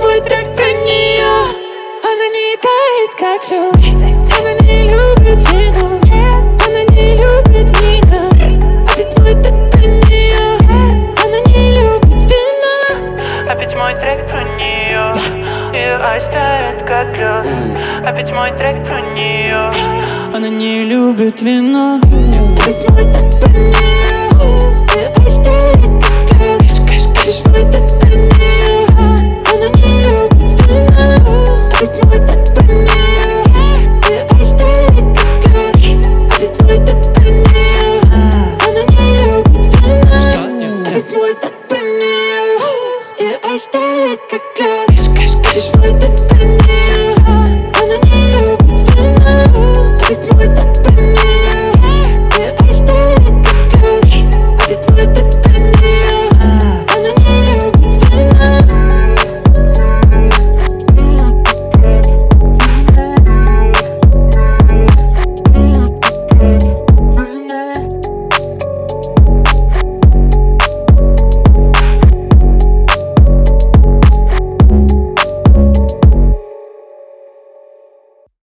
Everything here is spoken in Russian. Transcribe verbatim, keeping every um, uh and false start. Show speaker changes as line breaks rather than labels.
мой трек про нее. Она не тает, как лед. Она не любит вино. Она не любит меня. Опять мой трек про нее. Она не любит вино.
Опять мой трек про нее. Ее айс тает, как лед. Опять мой трек про нее.
Она не любит вино. Опять мой трек про нее.